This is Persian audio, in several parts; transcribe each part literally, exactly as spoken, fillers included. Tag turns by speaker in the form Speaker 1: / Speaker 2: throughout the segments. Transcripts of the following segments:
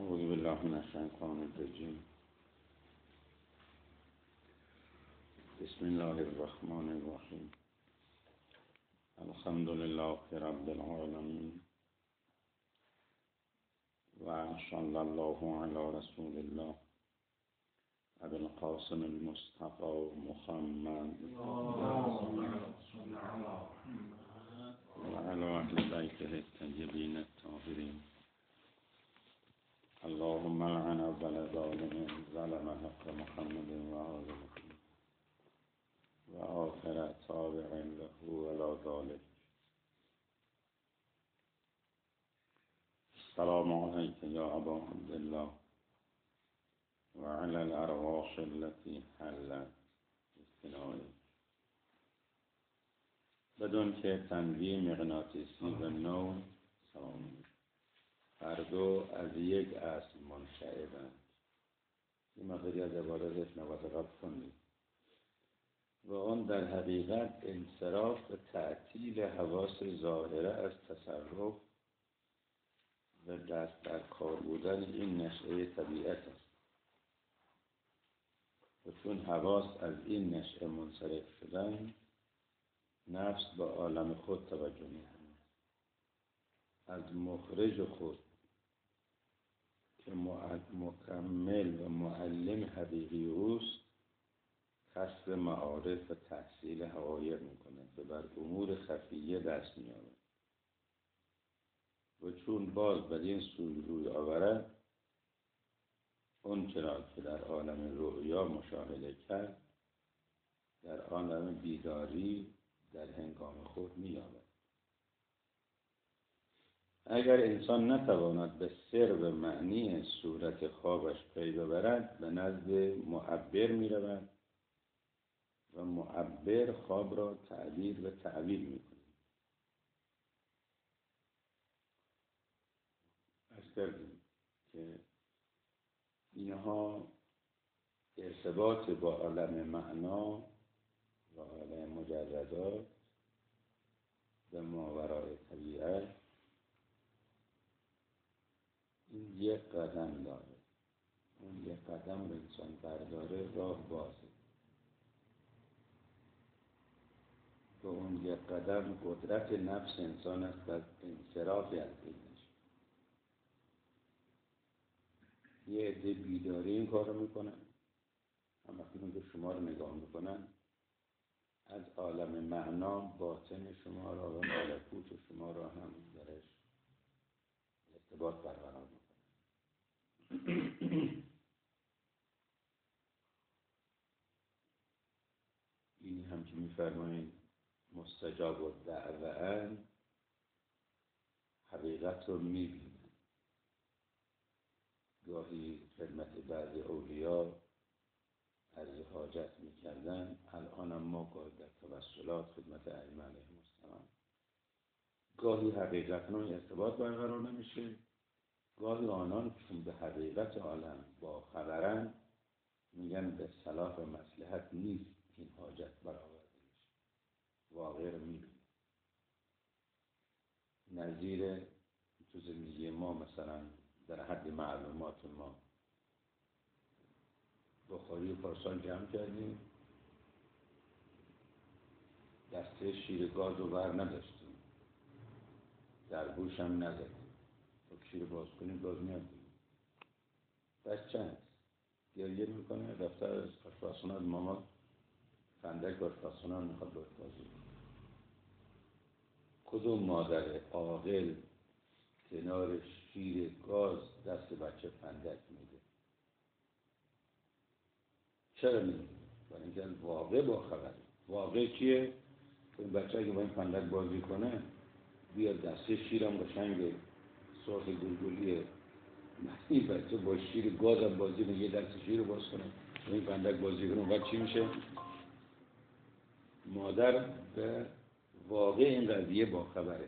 Speaker 1: أعوذ بالله من الشيطان الرجيم. بسم الله الرحمن الرحيم. الحمد لله رب العالمين، وصلى الله على رسول الله أبي القاسم المصطفى محمد وعلى أهل بيته الطيبين الطاهرين. اللهم لعن أول ظالم ظلم حق محمد وآله وآخر تابع له ولا ذلك. السلام عليك يا أبا عبد الله وعلى الأرواح التي حلت استنائك. بدون که تنویه مغناطیسی و نو سلام هر دو از یک اصل منشعبند. این مقداری از عبارتش نوات قبل کنید. و آن در حقیقت انصراف و تعطیل حواس ظاهره از تصرف و دست در کار بودن این نشأه طبیعت است. و چون حواس از این نشأه منصرف شدن، نفس به عالم خود توجه می‌کند. از مخرج خود که مکمل و معلم حقیقی اوست کسب معارف و تحصیل حقایق می‌کند و بر امور خفیه دست می‌یابد. و چون باز بر این سوی روی آورد، اون چرا که در عالم رؤیا مشاهده کرد در عالم بیداری در هنگام خود می‌یابد. اگر انسان نتواند به سر و معنی صورت خوابش پی ببرد، به نزد معبر می‌رود و معبر خواب را تعبیر و تعبیر می‌کند. عرض کردیم که اینها ارتباط با عالم معنا و عالم مجردات و ماورای طبیعت این یک قدم داره. اون یک قدم رو انسان برداره راه بازه. و اون یک قدم قدرت نفس انسان است از انصرافی از این نشه. یه عده بیداری این کار رو میکنن، هم وقتی که شما رو نگاه میکنن از عالم معنا باطن شما را و ملکوت شما را هم درش ارتباط برقرار میکنن. این هم که میفرمایید مستجاب و دعوه حقیقت رو میبینن. گاهی خدمت بعضی اولیاء عرض حاجت میکردن، الان هم ما گاهی در توسلات خدمت ائمه علیهم السلام گاهی حقیقت رو ارتباط برقرار نمیشه. گاهی آنان چون به حقیقت عالم با خبرن میگن به صلاح و مصلحت نیست این حاجت برآورده میشه. واقع رو میبینه. نظیر تو زندگی ما مثلا در حد معلومات ما بخاری و پارسال جمع کردیم، دسته شیر گاز رو بر نداشتیم، در گوش هم نداریم. تو شیر باز کنیم گاز میاد. بچه هست گریه میکنه، دفتر از آشپزخونه از ماما فندک آشپزخونه هم میخواد باید بازی. کدوم مادر عاقل کنار شیر گاز دست بچه فندک میده؟ چرا نمیده؟ برای اینکه واقع با خبره. واقع چیه؟ این بچه اگه با این فندک بازی کنه بیاد دسته شیرم قشنگ سرخ گلگلیه، این بچه با شیر گاز هم بازی کنه، یه دست شیر رو باز کنه این فندک بازی کنه، بعد چی میشه؟ مادر به واقع این قضیه با خبره.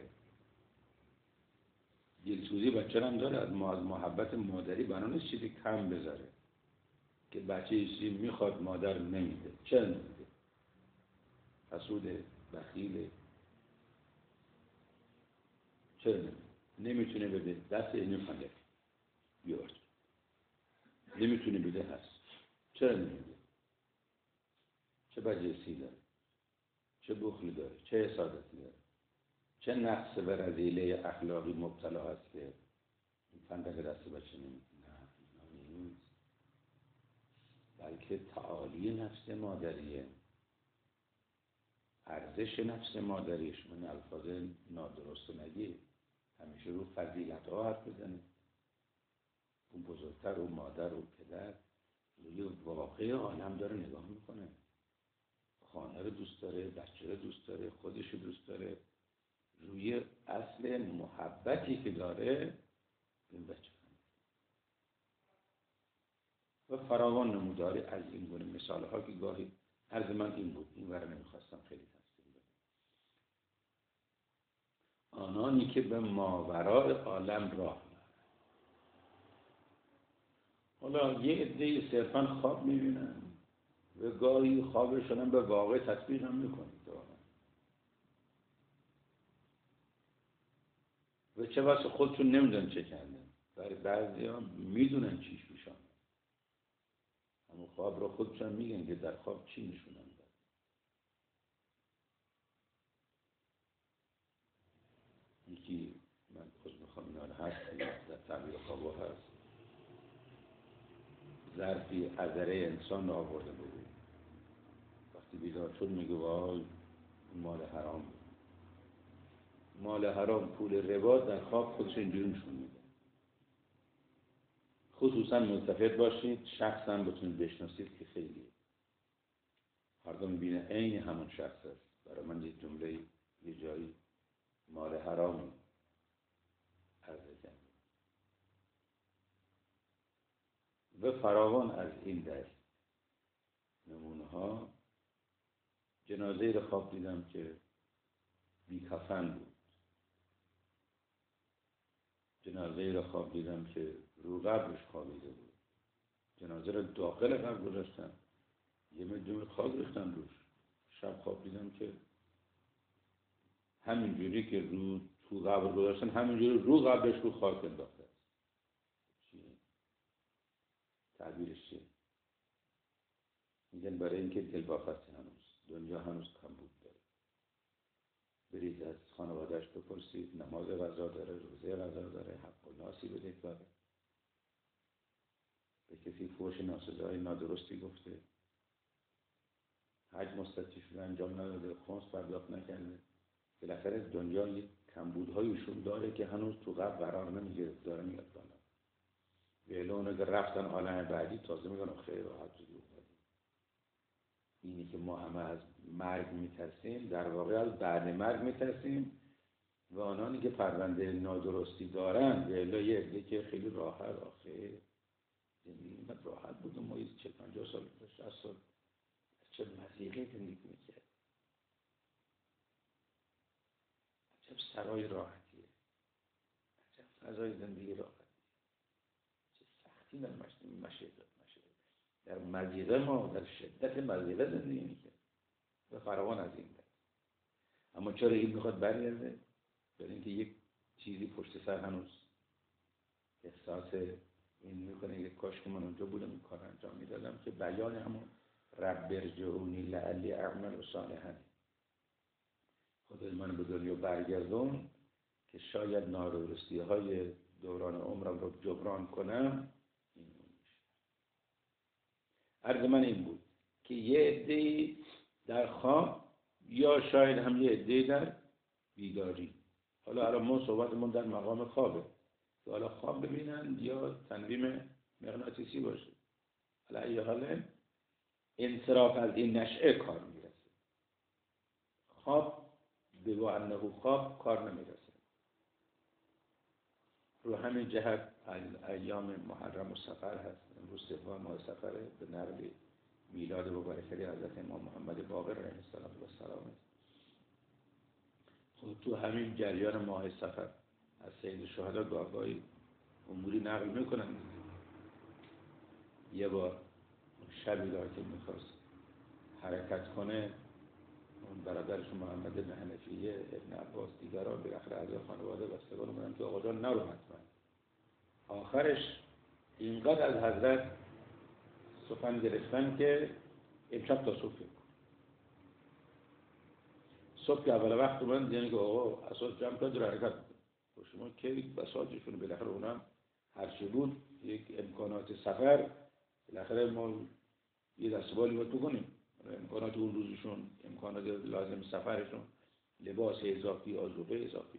Speaker 1: دلسوزی بچه هم داره، از محبت مادری بنا نیست چیزی کم بذاره که بچه چیزی میخواد مادر نمیده. چرا نمیده؟ حسوده، بخیله. چرا نمیده؟ نمیتونه بده، دست اینو فندک بیارد. نمیتونه بده هست. چرا نمیده؟ چه برجستی داره؟ چه بخلی داره؟ چه حسادتی داره؟ چه نقص به رذیله اخلاقی مبتلا هست که این فندق دست بچه نمیتونه؟ نه، اینا نیست. بلکه تعالی نفس مادریه، ارزش نفس مادریش. من الفاظ نادرست نگی، همیشه رو فضیلت ها حرف بزنه. اون بزرگتر، اون مادر، اون پدر روی واقع عالم داره نگاه میکنه. خانه رو دوست داره، بچه رو دوست داره، خودش رو دوست داره. روی اصل محبتی که داره این بچه و فراوان نموداری از این گونه مثال ها که گاهی عرض من این بود، این ور نمیخواستم خیلی تفصیل بدم. آنانی که به ماورای عالم راه میرن. حالا یه عده صرفا خواب میبینن و گاهی خوابشون هم به واقع تطبیق هم میکنن و چه بسا خودشون نمیدونن چه کردن. برای بعضی ها میدونن چیش میشن، اما خواب رو خودشون میگن که در خواب چی نشونن داد. یکی من خود میخوام اینا رو هست در تعبیر خوابا هست، ظرفی عذره انسان رو آورده بود، وقتی بیدار شد میگه وای مال حرام بود. مال حرام، پول ربا در خواب خودش اینجوری نشون میده. خصوصا ملتفت باشید، شخص هم بتونید بشناسید که خیلی هر دو میبینه عین همون شخص است. برای من یک جمله یه جایی مال حرام عرضه کرد و فراوان از این دست نمونه ها. جنازه رو خواب دیدم که بی کفن بود. جنازه رو خواب دیدم که رو قبرش خوابیده بود. جنازه رو داخل قبر گذاشتن، یه مدیون خاک ریختن روش. شب خواب دیدم که همینجوری که رو تو قبر گذاشتن همینجوری رو قبرش رو خاک انداخته است. چیه؟ تعبیرش چیه؟ میگن برای اینکه دل بافت هنوز دنیا هنوز کمبود داره. برید از خانوادهش بپرسید، نماز قضا داره، روزه قضا داره، حق و ناسی بده داره، به کسی فحش ناسزای نادرستی گفته، حج مستطیع شده انجام نداده، خمس پرداخت نکرده. بالاخره دنیا یک کمبودهایشون داره که هنوز تو قبر قرار نمیگیره، داره میاد بالا. ویلونه که رفتن عالم بعدی تازه میگن خیر راحت زودی افتادیم. اینی که ما همه از مرگ میترسیم، در واقع از بعد مرگ میترسیم و آنانی که پرونده نادرستی دارن ویلا یه عده که خیلی راحت آخه زندگی اینقدر راحت بود و ما یه چه پنجاه سال شصت سال چه مزیقه زندگی میکرد. عجب سرای راحتیه، عجب فضای زندگی راحتیه، چه سختی در مشهد در مزیقه ما در شدت مزیقه زندگی میکرد و فراوان از این دست. اما چرا این میخواد برگرده؟ برای اینکه یک چیزی پشت سر هنوز احساس این میکنه یک کاش که من اونجا بودم این کار انجام میدادم، که بیان همون رب ارجعونی لعلی اعمل صالحا، خدای من به دنیا برگردون که شاید نادرستی های دوران عمرم رو جبران کنم. این میشه. عرض من این بود که یه عده‌ای در خواب یا شاید هم یه عده‌ای در بیداری. حالا الان ما صحبتمون در مقام خوابه که حالا خواب ببینن یا تنویم مغناطیسی باشه. حالا ای حاله انصراف از این نشعه کار میرسه. خواب به و انه خواب کار نمیرسه. رو همین جهت ایام محرم و سفر هست. امروز سوم ماه سفره به نقل میلاد مبارکه حضرت امام محمد باقر علیه السلام. خب تو همین جریان ماه سفر از سید شهدا گاهی اموری نقل میکنن. یه بار شبی دار که میخواست حرکت کنه، اون برادرش محمد بن حنفیه ابن عباس دیگران به اخر اعضای خانواده بستگان اومدن که آقا جان نرو حتما. آخرش اینقدر از حضرت سخن گرفتن که امشب تا صبح فکر کن. صبح که اول وقت اومدن دیدن که آقا اساس جمع کرد رو حرکت میکنه. شما که بساطشون بالاخره اونم هرچی بود یک امکانات سفر بالاخره ما یه دستبالی باید بکنیم. امکانات اون روزشون، امکانات لازم سفرشون، لباس اضافی، آذوقه اضافی،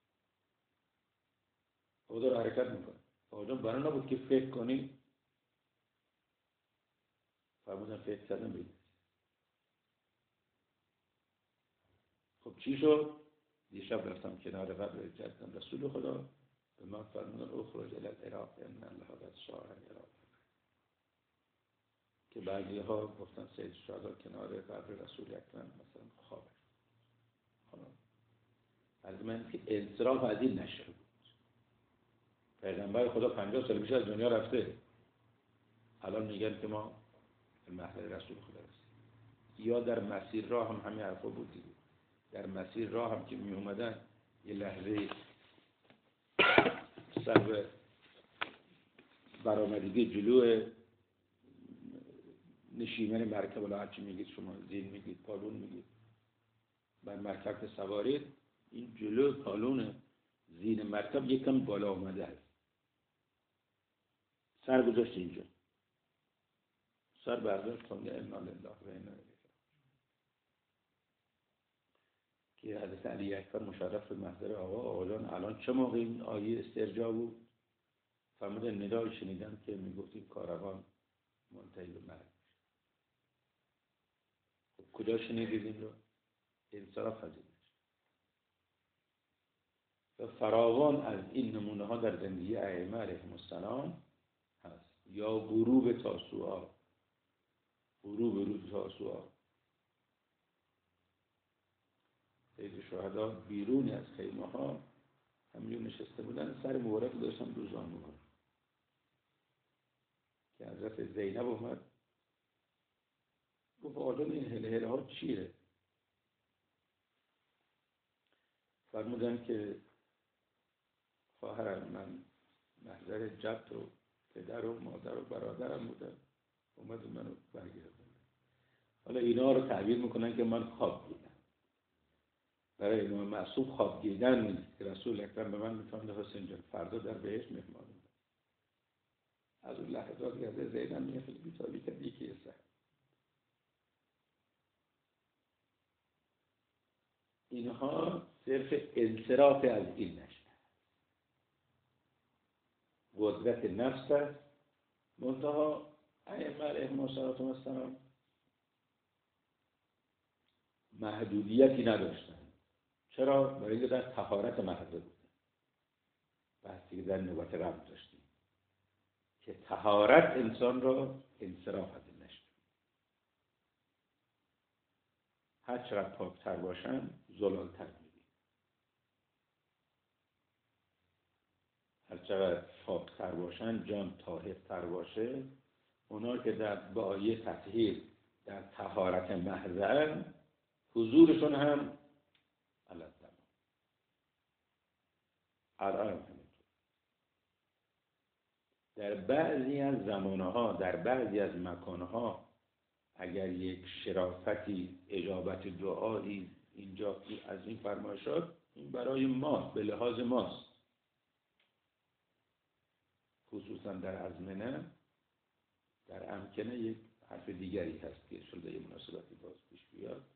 Speaker 1: او داره حرکت میکنه. آقا برای نبود که فکر کنی، فرمودن فکر کردن بید. خب چی شد؟ دیشب رفتم کنار قبر جدم رسول خدا، به من فرمودن اخرج الی العراق ان الله قد شاء العراق. که بعضی ها گفتن سید شهدا کنار قبر رسول اکرم مثلا خوابه. از من که انصراف از این نشده بود. پیغمبر خدا پنجاه سال پیش از دنیا رفته، الان میگن که ما به محضر رسول خدا رسید. یا در مسیر راه هم همین حرفا بود دیگه. در مسیر راه هم که می اومدن یه لحظه سر به برآمدگی جلو نشیمن مرکب، ولی هرچی میگید شما زین میگید، پالون میگید، بر مرکب که سوارید، این جلو پالون زین مرکب یکم بالا آمده است. سر گذاشت اینجا، سر برداشت کنده انا لله و انا الیه که حضرت علی اکبر مشرف به محضر آقا آقا جان الان چه موقع این آیه استرجاع بود؟ فرمودن ندای شنیدم که میگفت این کاروان منتهی به مرگ. خب کجا شنیدید این رو؟ انصراف پذیر نشد. و فراوان از این نمونه ها در زندگی ائمه علیهم السلام هست. یا غروب تاسوعا، غروب روز تاسوعا، سید شهدا بیرون از خیمه ها همینجور نشسته بودن، سر مبارک داشتن رو زانو ها که حضرت زینب اومد گفت آقا این هله هله ها چیه؟ فرمودن که خواهرم من محضر جد و پدر و مادر و برادرم بودم، اومد منو برگردن. حالا اینا رو تعبیر میکنن که من خواب دیدم. برای امام معصوم خواب دیدن نیست که رسول اکرم به من میتوند حسین جان فردا در بهشت مهمان بود. از اون لحظات که از زینب میگه خیلی بیتابی کرد یکی سر. اینها صرف انصراف از این نشد. قدرت نفس است. منتها ائمه علیهم السلام محدودیتی نداشتن. چرا؟ برای اینکه در طهارت محضه بودن. بحثی که در نوبت رب داشتیم که طهارت انسان را انصراف از این نشد. هر چقدر پاکتر باشن زلالتر می‌بینی. هر چقدر پاکتر باشن، جان طاهرتر باشه، اونا که در با آیه تطهیر در طهارت محضه حضورشون هم علت تمام. الان هم همینطور. در بعضی از زمانها، در بعضی از مکانها اگر یک شرافتی، اجابت دعایی اینجا از این فرمایشات، این برای ما به لحاظ ماست. خصوصا در ازمنه، در امکنه یک حرف دیگری هست که شده یه مناسبتی باز پیش بیاد.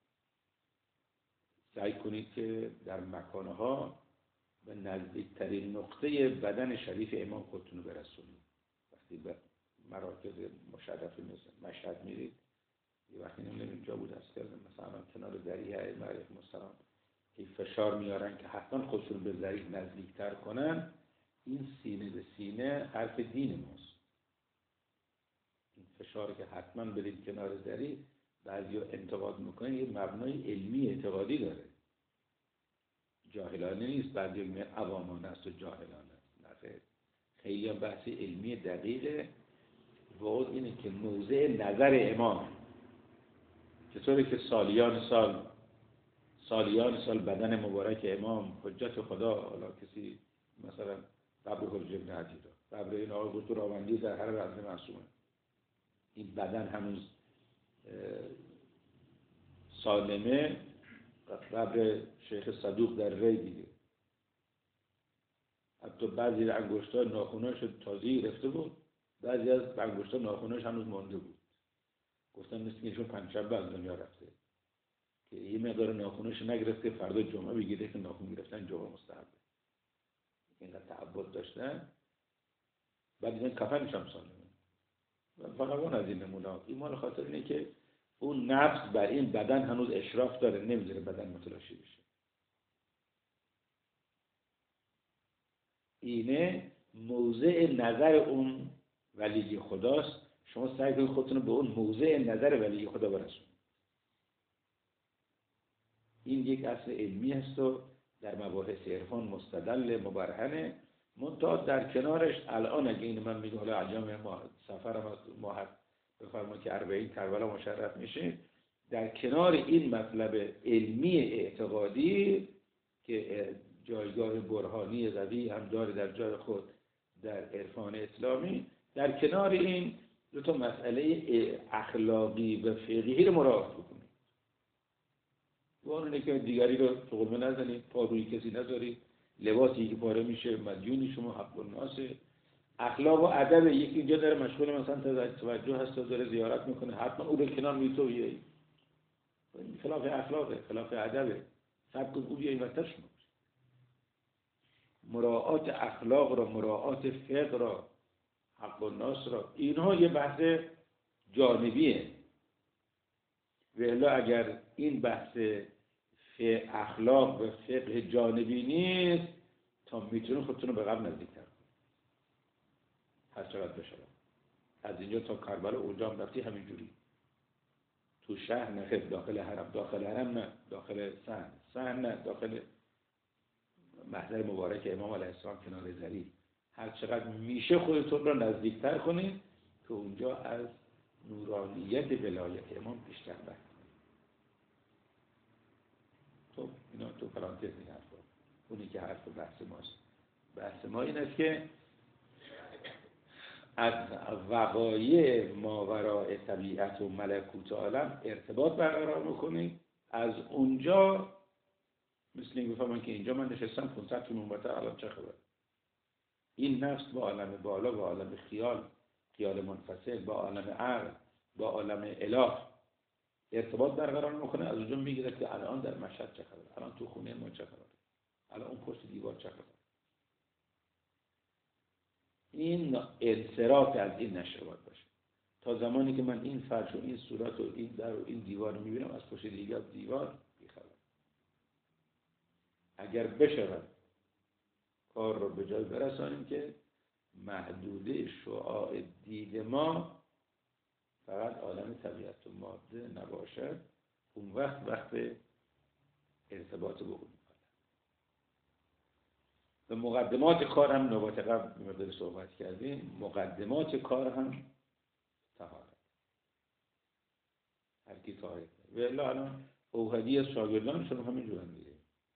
Speaker 1: سعی کنید که در مکانها به نزدیکترین نقطه بدن شریف امام خودتون رو برسونید. وقتی به مراکز مشرفی مثل مشهد میرید، یه وقتی نمیدونم اینجا بود از کردم مثلا کنار ذریح ائمه علیهم السلام که فشار میارن که حتما خودشون به ذریح نزدیکتر کنن، این سینه به سینه حرف دین ماست. این فشار که حتما برید کنار ذریح، بعضی ها انتقاد میکنن یه مبنای علمی اعتقادی داره، جاهلانه نیست. بعضی ها میگن عوامانه است و جاهلانه است. نه، خیلی هم بحث علمی دقیقه. واقع اینه که موضع نظر امام چطوری که سالیان سال سالیان سال بدن مبارک امام حجت خدا، حالا کسی مثلا قبر حجت ابن عدی را قبر این آقای دکتر راوندی در هر رضی معصومه، این بدن هنوز سالمه. قبر شیخ صدوق در ری دیده، حتی بعضی انگشت‌ها ناخناش تازه رفته بود، بعضی از انگشت‌ها ناخناش هنوز مانده بود. گفتن مثل که ایشون پنجشنبه از دنیا رفته که یه مقدار ناخناش نگرفته، فردا جمعه بگیره که ناخن گرفتن جمعه مستحبه. اینقدر تعبد داشتن. بعد دیدن کفنش هم سالمه. فقط اون از این نمونه. این مال خاطر اینه که اون نفس بر این بدن هنوز اشراف داره، نمیذاره بدن متلاشی بشه. اینه موضع نظر اون ولی خداست. شما سعی کنید خودتون رو به اون موضع نظر ولی خدا برسونید. این یک اصل علمی است و در مباحث عرفان مستدل مبرهنه. منتها در کنارش الان اگه این من میگم حالا ایام ما سفرم از ماه بفرمایید که اربعین کربلا مشرف میشه، در کنار این مطلب علمی اعتقادی که جایگاه برهانی قوی هم داره در جای خود در عرفان اسلامی، در کنار این دو تا مسئله اخلاقی و فقهی رو مراعات بکنید. اون اینه که دیگری رو تقلمه نزنید، پا روی کسی نذارید، لباسی که پاره میشه مدیونی شما، حق الناسه. اخلاق و ادب، یکی اینجا داره مشغول مثلا توجه هست و داره زیارت میکنه، حتما او به کنار میتو بیایی، خلاف اخلاقه، خلاف ادبه. صبر کن او بیایی وقتش شما. مراعات اخلاق را، مراعات فقه را، حق الناس را، اینها یه بحث جانبیه. والا اگر این بحث اخلاق و فقه جانبی نیست، تا میتونه خودتون رو به قبل نزدیک‌تر کنید هر چقدر بشه. از اینجا تا کربلا اونجا هم رفتی همینجوری، تو شهر نه، داخل حرم، داخل حرم نه، داخل صحن، صحن نه، داخل محضر مبارک امام علیه السلام کنار زری. هر چقدر میشه خودتون رو نزدیکتر کنید که اونجا از نورانیت ولایت امام بیشتر بکنید. خب اینا تو پرانتز این حرفا، اونی که حرف بحث ماست. بحث ما این است که از وقایع ماوراء طبیعت و ملکوت عالم ارتباط برقرار میکنید. از اونجا مثل این بفهمن که اینجا من نشستم پانصد تا نوبته الان چه خبر. این نفس با عالم بالا، با عالم خیال، خیال منفصل، با عالم عقل، با عالم اله ارتباط برقرار میکنه. از اونجا میگیره که الان در مشهد چه خبر، الان تو خونه ما چه خبر، الان اون پشت دیوار چه خبر. این انصراف از این نشه باید باشه. تا زمانی که من این فرش و این صورت و این در و این دیوار رو میبینم، از پشت دیگر دیوار بیخبر. اگر بشه کار رو به جای برسانیم که محدوده شعاع دید ما فقط عالم طبیعت و ماده نباشد، اون وقت وقت ارتباط با اون. و مقدمات کار هم نوبت قبل مقدار صحبت کردیم، مقدمات کار هم طهارت. هر کی طاهر و الا الان اوحدی از شاگردانشون همین جور دیگه.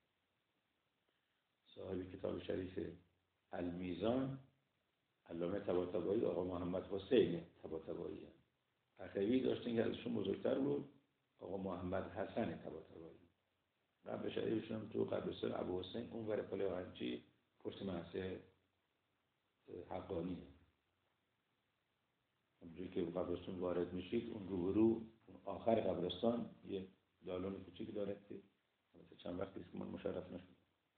Speaker 1: صاحب کتاب شریف المیزان علامه طباطبایی آقا محمد حسین طباطبایی، اخوی داشتن که ازشون بزرگتر بود آقا محمد حسن طباطبایی. قبل شریفشون تو قبرستان ابو حسین اون ور پل آهنچی پشت محسه حقانیه. اونجوری که قبرستان وارد میشید اون روبرو آخر قبرستان یه دالون کوچیک داره که چند وقتی است که من مشرف نشد،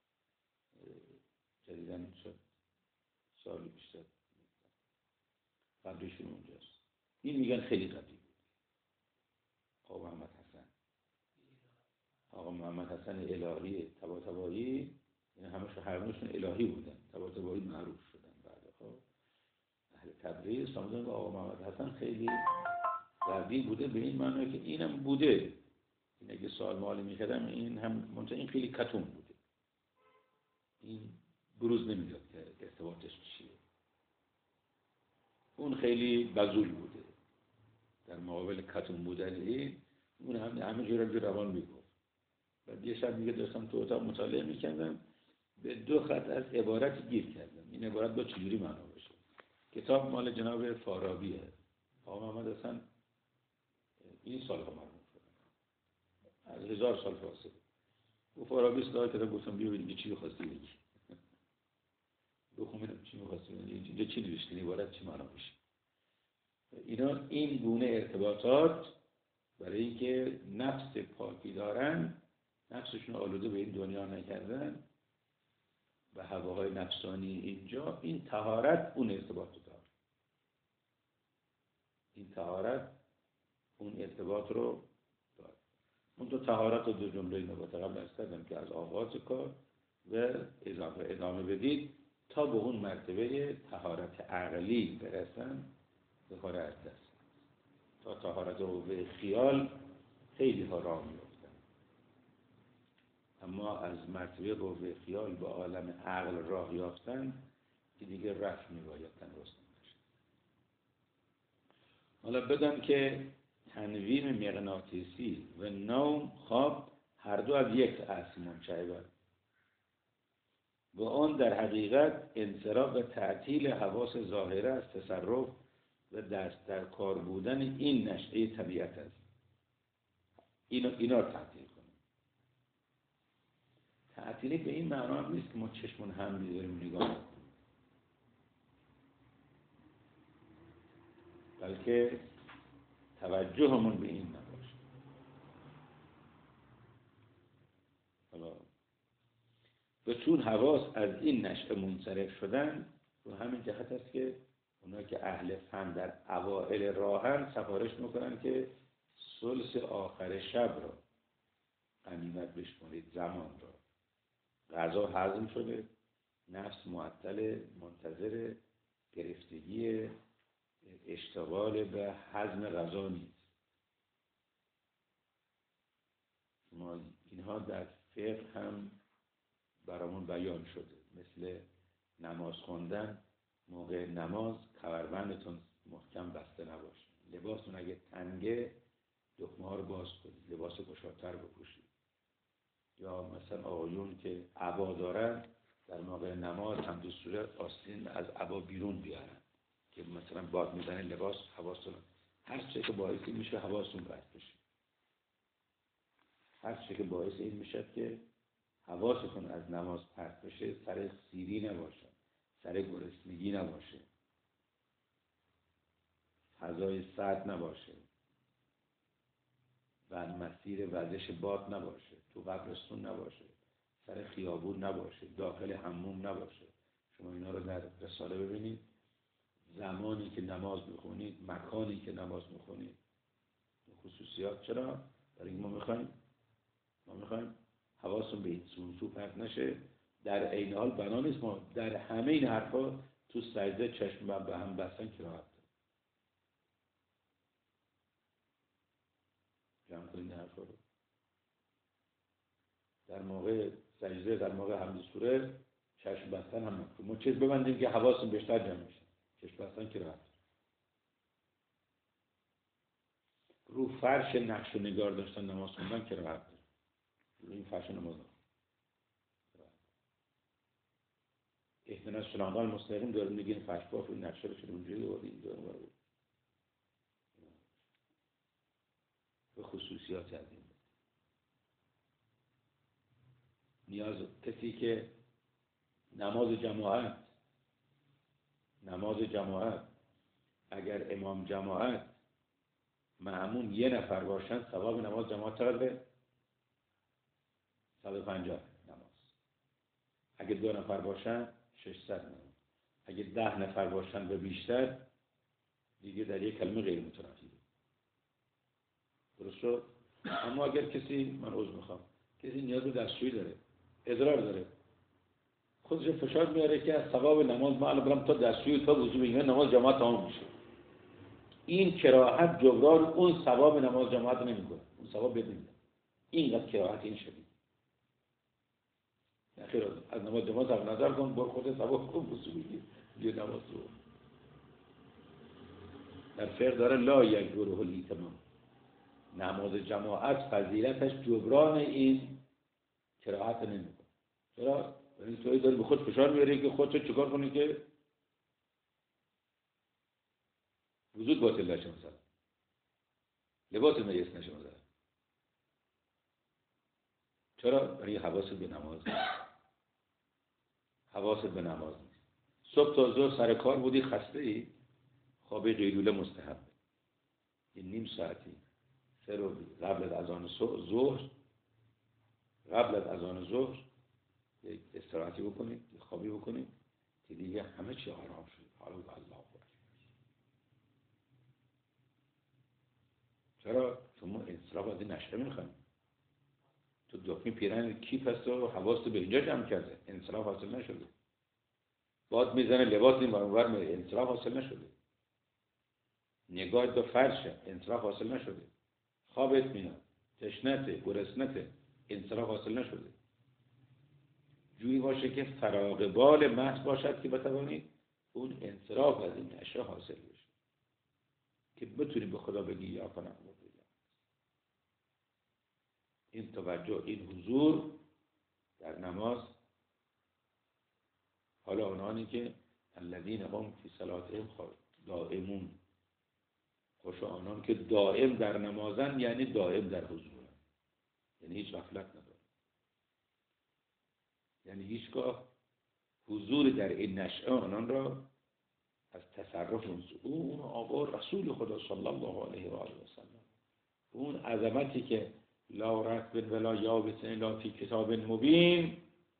Speaker 1: جدیدن شد سالی بیشتر قبرشون اونجاست. این میگن خیلی قدیم بود. آقا محمد حسن آقا محمد حسن الهی طباطبایی، این همش هرمشون الهی بودن. طباطبایی معروف شدن بعد. خب اهل تبریز فهمیدن که آقا محمد حسن خیلی قوی بوده، به این معنی که اینم بوده. این اگه سوال مالی میکردم این هم منطقه این خیلی کتون بوده، این بروز نمیداد که ارتباطش چیه. اون خیلی بزول بوده در مقابل کتون بودن این، اون هم همه جور رو روان میگفت. بعد یه شب میگه داشتم تو اتاق مطالعه میکردم به دو خط از عبارت گیر کردم. این عبارت با چجوری معنا بشه. کتاب مال جناب فارابیه، آقا محمد اصلا این سال ها مرموم شدن از هزار سال فاصله. و فارابی اصلاح کرده، گفتم بیا ببینیم چی خواستی بگی، بخون ببینم چی می‌خواستی بگی، اینجا چی نوشته، عبارت چی معنا میشه. اینا این گونه ارتباطات برای اینکه نفس پاکی دارن، نفسشون آلوده به این دنیا نکردن و هواهای نفسانی اینجا، این طهارت اون ارتباط رو داره. این طهارت اون ارتباط رو داره. اون دو طهارت رو دو جمله نوبت قبل از کردم که از آغاز کار و اضافه ادامه بدید تا به اون مرتبه طهارت عقلی برسن به کار از دست. تا طهارت قوه خیال خیلی ها راه می‌افتند، اما از مرتبه قوه خیال به عالم عقل راه یافتن که دیگه رفت می‌باید تنرست نباشد. حالا بدان که تنویم مغناطیسی و نوم، خواب، هر دو از یک اصل منشأ و آن در حقیقت انصراف و تعطیل حواس ظاهره از تصرف و دست در کار بودن این نشأه طبیعت است. اینا اینا رو تعطیل کنیم. تعطیلی به این معنا نیست که ما چشمون هم می‌ذاریم نگاه می‌کنیم، بلکه توجهمون به این نباشه. حالا و چون حواس از این نشأه منصرف شدن، رو همین جهت است که اونا که اهل فن در اوائل راهن سفارش میکنن که ثلث آخر شب را غنیمت بشمارید، زمان را. غذا هضم شده، نفس معطل، منتظر گرفتگی اشتغال به هضم غذا نیست. ما اینها در فقه هم برامون بیان شده، مثل نماز خوندن. موقع نماز کمربندتون محکم بسته نباشه، لباستون اگه تنگه دکمه ها رو باز کنید، لباس گشادتر بپوشید. یا مثلا آقایون که عبا دارن در موقع نماز هم دستور آستین از عبا بیرون بیارن که مثلا باد میزنه لباس حواستون، هر چه که باعثی میشه حواستون پرت بشه، هر چه که باعث این میشه که حواستون از نماز پرت بشه، سر سیری نباشه، سر گرسنگی نباشه، فضای سرد نباشه و مسیر وزش باد نباشه، تو قبرستون نباشه، سر خیابون نباشه، داخل حموم نباشه. شما اینا رو در رساله ببینید، زمانی که نماز میخونید، مکانی که نماز میخونید، خصوصیات. چرا؟ برای ما میخوایم ما میخوایم حواسون به این سو سو پرت نشه. در عین حال بنا نیست ما در همه این حرفا تو سجده چشم به هم بستن کراهت جمع کنید. این حرفا رو در موقع سجده، در موقع حمد سوره چشم بستن هم نکنید. ما چیز ببندیم که حواسون بیشتر جمع میشه. چشم بستن کراهت. رو فرش نقش و نگار داشتن نماز خوندن کراهت. رو این فرش نماز نخون. اهدنا الصراط المستقیم داریم میگین فرش باف این نقشه رو شده اونجوری وارد این دارم وارد به خصوصیات از این نیاز. کسی که نماز جماعت نماز جماعت اگر امام جماعت مأموم یه نفر باشن، ثواب نماز جماعت چقدره؟ صد و پنجاه نماز. اگه دو نفر باشن ششصد نماز. اگه ده نفر باشن و بیشتر دیگه در یک کلمه غیر متنافیه. درست شد؟ اما اگر کسی، من عذر میخوام، کسی نیاز به دستشویی داره، ادرار داره، خودش فشار میاره که از ثواب نماز ما الان برم تا دستشویی تا وضو بگیرم نماز جماعت تمام میشه. این کراهت جبران اون ثواب نماز جماعت نمیکنه، اون ثواب بد نمیده. اینقدر کراهت این شدید. خیر از نماز جماعت در نظر کن، بر خود ثواب کن وضو بگیر بیا نماز رو. در فقه داره لا یجبره الاتمام. نماز جماعت فضیلتش جبران این کراهت نمیکنه. چرا؟ برای توی داری به خود فشار میاری که خودت چیکار کنی که وجود باطل نشه مثلا، لباس نجس نشه مثلا. چرا؟ برای حواست به نماز نیست. حواست به نماز نیست. صبح تا ظهر سر کار بودی، خسته ای، خواب قیلوله مستحب. یه نیم ساعتی سه رو قبل از اذان ظهر قبل از اذان ظهر یک استراحتی بکنید، یک خوابی بکنید که دیگه همه چی آرام شد. حالا به الله اکبر. چرا؟ شما انصراف از این نشأه میخواید. تو دکمه پیرن کیف هست و حواست به اینجا جمع کرده، انصراف حاصل نشده. باد میزنه لباس این برانور میره، انصراف حاصل نشده. نگاهت به فرشه، انصراف حاصل نشده. خوابت میاد، تشنته، گرسنته، انصراف حاصل نشده. جوری باشه که فراغ بال محض باشد که بتوانید اون انصراف از این نشأه حاصل بشه که بتونی به خدا بگی یا کنم. این توجه، این حضور در نماز. حالا آنانی که الذین هم فی صلاتهم دائمون، خوش آنان که دائم در نمازن، یعنی دائم در حضورن، یعنی هیچ غفلت نداره، یعنی هیچگاه حضور در این نشأه آنان را از تصرف اون آقا رسول خدا صلی الله علیه و آله و سلم، اون عظمتی که لا رتب ولا یابس الا فی کتاب مبین،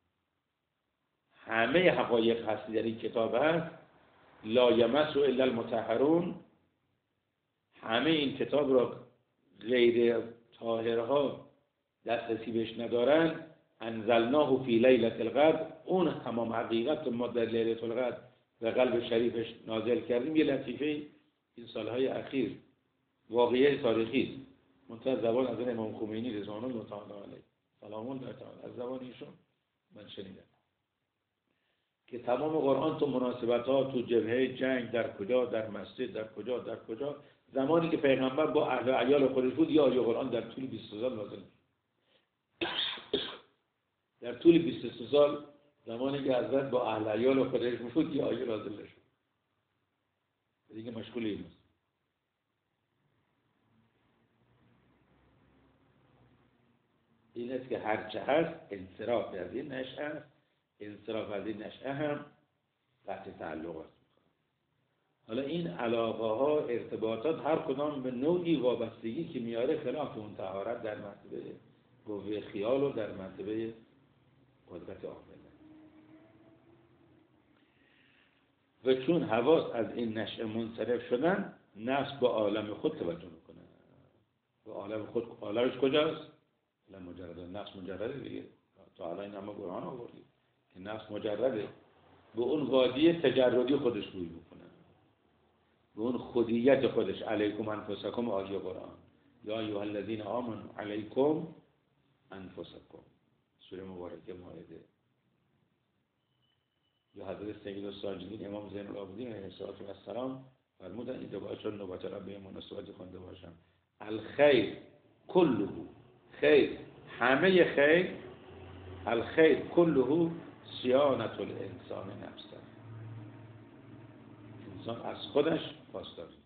Speaker 1: همه حقایق هستی در این کتاب هست، لا یمس الا المطهرون، همه این کتاب را غیر طاهرها دسترسی بهش ندارن. انزلناه فی لیلة القدر، اون تمام حقیقت ما در لیلة القدر و قلب شریفش نازل کردیم. یه لطیفه این سالهای اخیر واقعیه تاریخی منتها زبان از امام خمینی رضوان الله تعالی علیه سلام الله تعالی از زبان ایشون من شنیدم که تمام قرآن تو مناسبت ها، تو جبهه جنگ، در کجا، در مسجد، در کجا، در کجا، زمانی که پیغمبر با اهل و عیال خودش بود یا آیه قرآن در طول بیست سال نازل شد. در طول بیست و سه سال زمانی که حضرت با اهل و عیال خودش بود یا آیه نازل شد. دیگه مشغول این است. این است که هرچه هست انصراف از این نشأه است. انصراف از این نشأه هم قطع تعلق است. حالا این علاقه ها، ارتباطات، هر کدام به نوعی وابستگی که میاره خلاف اون طهارت در مرتبه قوه خیال و در مرتبه قدرت عاقله. و چون حواس از این نشأه منصرف شدن، نفس به عالم خود توجه میکنه. به عالم خود، عالمش کجاست؟ عالم مجرده. نفس مجرده دیگه. تا حالا این همه قرآن آوردیم که نفس مجرده، به اون وادی تجردی خودش روی میکنه، به اون خودیت خودش. علیکم انفسکم، آیه قرآن، یا ایها الذین آمنوا علیکم انفسکم، سوره مبارکه مائده. یا حضرت سید الساجدین امام زین العابدین علیه السلام فرمودن این دو چون نوبت را به مناسبت خوانده باشم: الخیر کله، خیر همه خیر، الخیر کله صیانة الانسان نفسه، انسان از خودش پاسداری کنه.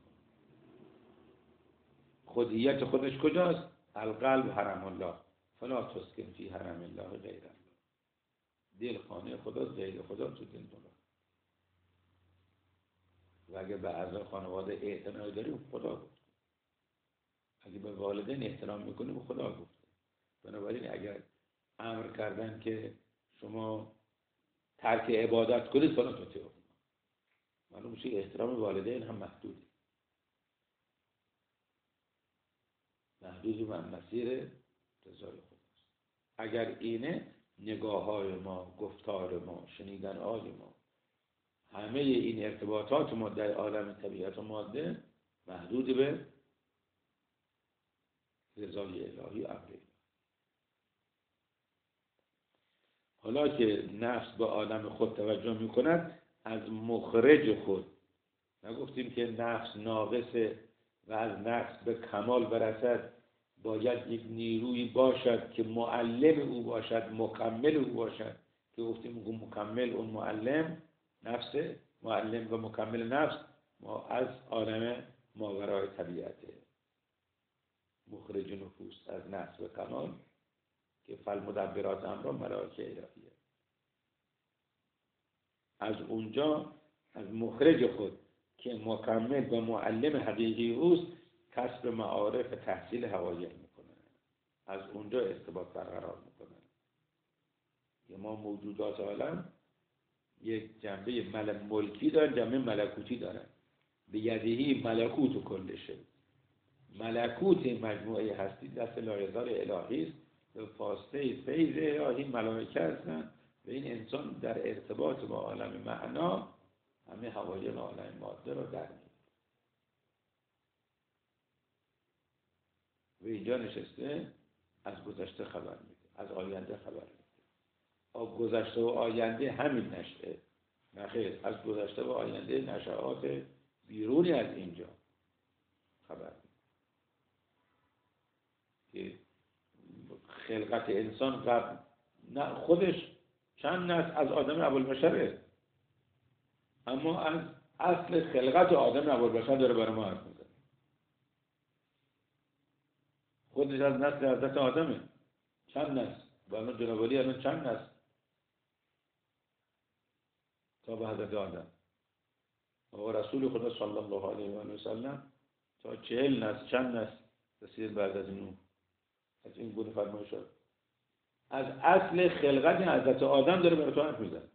Speaker 1: خودیت خودش کجاست؟ القلب حرم الله فلا تسکن فی حرم الله غیر الله. دل خانه خداست، غیر خدا تو دل خدا. و اگه به اعضای خانواده اعتنایی داریم خدا گفت، اگه به والدین احترام میکنیم خدا گفت. بنابراین اگر امر کردن که شما ترک عبادت کنید فلا تطیعوهما، معلوم میشه احترام والدین هم محدوده، محدود و مسیر رضای خداست. اگر اینه نگاه های ما، گفتار ما، شنیدن های ما، همه این ارتباطات ما در عالم طبیعت و ماده محدود به رضای الهی و امر الهی. حالا که نفس به عالم خود توجه می کند، از مخرج خود، نگفتیم که نفس ناقصه و از نقص به کمال برسد باید یک نیروی باشد که معلم او باشد، مکمل او باشد، که گفتیم اون مکمل، اون معلم نفس، معلم و مکمل نفس ما از عالم ماورای طبیعته، مخرج نفوس از نفس و کمال، که فالمدبرات امر ملائکه الهیه. از اونجا از مخرج خود که مکمل و معلم حقیقی اوست کسب معارف تحصیل حقایق میکنه، از اونجا ارتباط برقرار میکنه. که ما موجودات عالم یک جنبه مل ملکی دارن، جنبه ملکوتی دارن. به یدهی ملکوت و کلشه، ملکوت مجموعه هستی دست لایزال الهی است، به واسطه فیض الهی ملائکه هستند و این انسان در ارتباط با عالم معنا همه حقایق عالم ماده را در می‌گیرد و اینجا نشسته از گذشته خبر میده، از آینده خبر میده. از گذشته و آینده همین نشأه، نخیر، از گذشته و آینده نشأات بیرونی از اینجا خبر میده که خلقت انسان قبل نه خودش چند نسل از آدم ابوالبشره، اما از اصل خلقت آدم ابوالبشر داره برای ما حرف میزنه. خودش از نسل حضرت آدمه، چند نسل برای جناب علی الان چند نسل تا به حضرت آدم. و رسول خدا صلی الله علیه و آله و سلم تا چهل نسل چند نسل رسید بعد از اینو، از این گونه فرمایشات از اصل خلقت حضرت آدم داره برای تو حرف میزنه.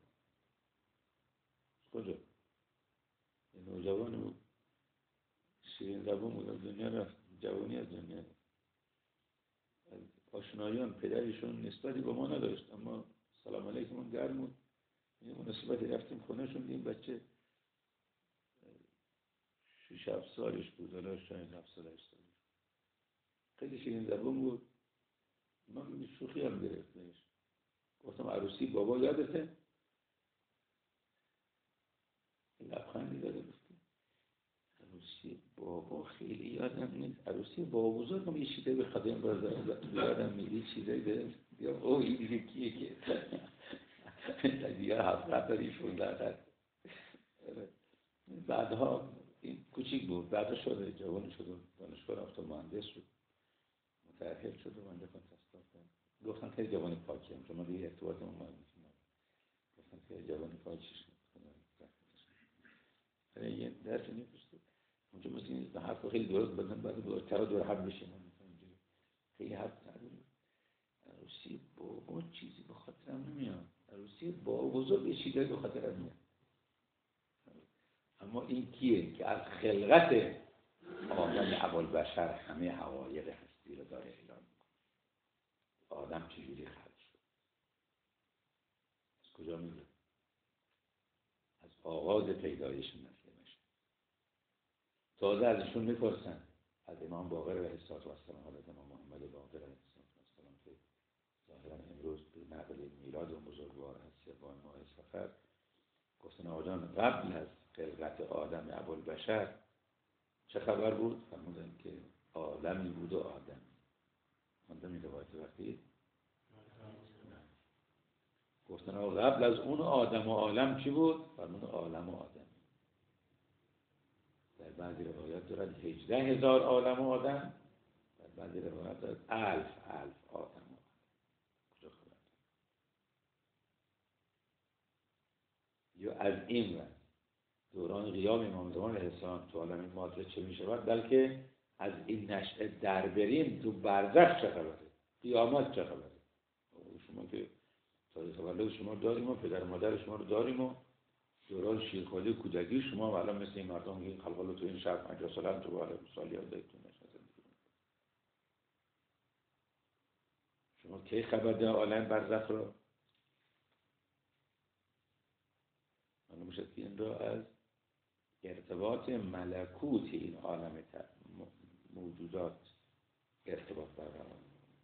Speaker 1: کجا؟ این نوجوانی بود، شیرین زبون بود، از دنیا رفت، جوانی از دنیا رفت. از آشنایان پدرشون نسبتی با ما نداشت، اما سلام علیکم اون گرم بود. این مناسبتی رفتیم خونهشون، دیدیم بچه شش هفت سالش بود، حالا شاید هفت سال هشت سالش. خیلی شیرین زبون بود. من شوخی هم گرفتش، گفتم عروسی بابا یادته؟ لبخندی داره گفتم عروسی بابا خیلی یادم نیست، عروسی بابا بزرگم یه چیزایی به خدایم برزد یادم میدی چیزایی داره یا اوه این دیگه کیه که دیگه هفت داری شونده هست. بعدها این کوچیک بود، بعدها شده جوان شد، دانشگاه رفت و مهندس شد، متأهل شد و من دفعه تستار کنم. گفتم خیلی جوانی پاکی هم، چون دیگه ارتباط ما مهم نیست. گفتم خیلی جوانی پاکیش کنم. یه درسی نیست. اونجا مثل این حرف خیلی درست بزن، بعد دور ترا دور هم بشیم. خیلی حرف نداریم. عروسی بابا چیزی به خاطرم نمیاد. عروسی بابا بزرگ یه چیزی به خاطرم میاد. اما این کیه که از خلقت آدم ابوالبشر همه حقایق هستی رو داره اعلام میکنه. آدم چجوری خلق شد؟ از کجا میاد؟ از آغاز پیدایش نسل بشر. تازه ازشون میپرسن، از امام باقر علیه السلام، حضرت امام محمد باقر علیه السلام که ظاهرا امروز به نقل میلاد و بزرگوار هست سوم ماه صفر، گفتن آقا جان قبل از خلقت آدم ابوالبشر چه خبر بود؟ فرمودن که عالمی بود و آدم. خوندم این روایت وقتی؟ گفتن آقا قبل از اون آدم و عالم چی بود؟ فرمودن عالم و آدم. در بعضی روایات دارد هجده هزار عالم و آدم، در بعضی روایات دارد الف الف آدم و آدم. کجا خبر؟ یا از این وقت دوران قیام امام زمان علیه السلام تو عالم ماده چه می شود، بلکه از این نشأه در بریم تو برزخ چه خبره، قیامت چه خبره. شما که تاریخ تولد شما داریم و پدر مادر شما رو داریم و دوران شیرخواری کودکی شما و الان مثل این مردم که خلقالو تو این شهر پنجاه سال هم تو عالم سالی ها دایتون نشده. شما کی خبر ده عالم برزخ رو؟ من باشد که این را از ارتباط ملکوت این عالم موجودات ارتباط برقرار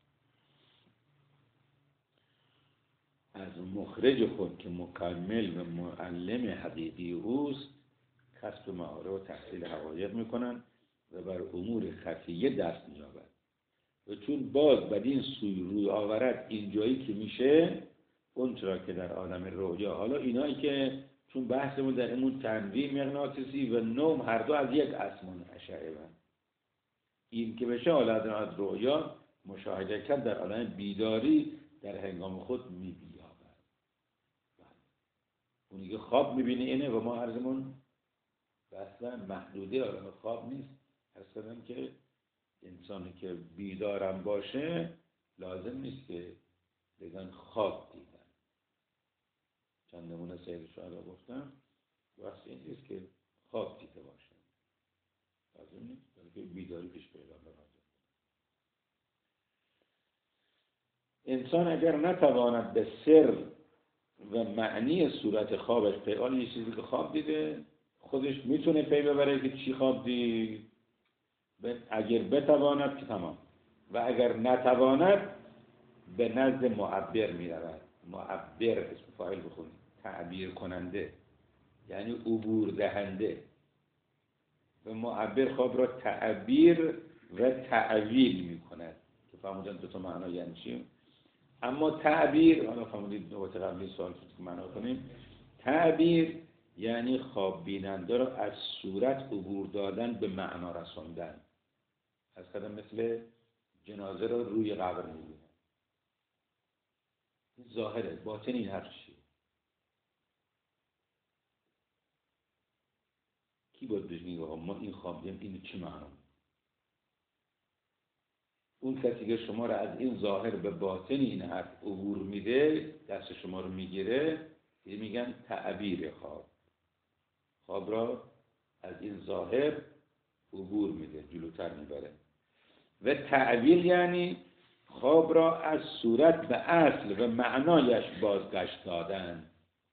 Speaker 1: از مخرج خود که مکمل و معلم حقیقی اوست کسب معارف و تحصیل حقایق میکنن و بر امور خفیه دست مییابد و چون باز بدین سوی روی آورد اینجایی که میشه اون چرا که در عالم رؤیا، حالا اینایی که چون بحثمون در امون تنویم مغناطیسی و نوم هر دو از یک اصل اشعه بند. این که بشه حالت رؤیا مشاهده کرد در عالم بیداری در هنگام خود می‌بیابد. اونی که خواب می‌بینه اینه و ما عرضمون اصلا محدوده عالم خواب نیست. اصلا که انسانی که بیدارم باشه لازم نیست که بگن خواب دیدن. چند نمونه سید شهدا گفتم واسه این نیست که خواب دیده باشه، لازم نیست بلکه بیداری پیش پیدا کنه. انسان اگر نتواند به سر و معنی صورت خوابش پیال یه چیزی که خواب دیده خودش میتونه پی ببره که چی خواب دید. اگر بتواند که تمام، و اگر نتواند به نزد معبر میرود. معبر اسم فاعل بخونید، تعبیر کننده یعنی عبور دهنده. و معبر خواب را تعبیر و تعویل میکند که فهموندن دو تا معنا یعنی چی. اما تعبیر، حالا فهمونید نوبت قبلی سوال شد که معنا کنیم. تعبیر یعنی خواب بیننده را از صورت عبور دادن به معنا رساندن. از قدم مثل جنازه را روی قبر میبینه. ظاهره، باطن این حرف چیه؟ کی باید بگه ما این خواب دیدیم اینو چی معنا؟ اون کسی که شما را از این ظاهر به باطن این حرف عبور میده، دست شما رو میگیره، میگن تعبیر خواب. خواب را از این ظاهر عبور میده، جلوتر میبره. و تعویل یعنی خواب را از صورت به اصل و معنایش بازگشت دادن.